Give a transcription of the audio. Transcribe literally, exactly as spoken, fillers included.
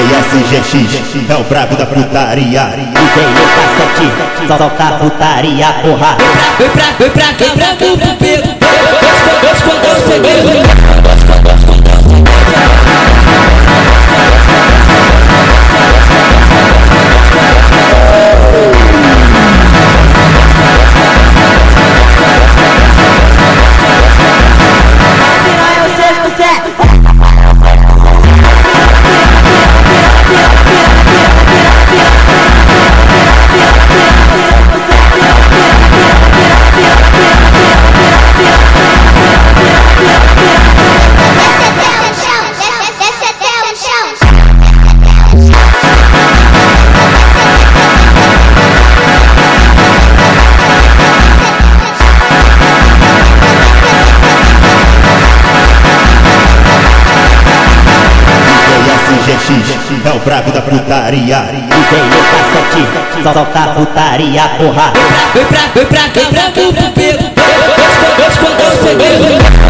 S G X é o brabo da putaria. D J no cassete, só solta putaria, porra. Vem pra, vem pra cá, branco pro pego. Vou esconder o segredo. É o brabo da putaria. D J no cassete, só solta putaria, porra. Vem pra, vem pra cá, branco pro pego. Vou esconder o segredo.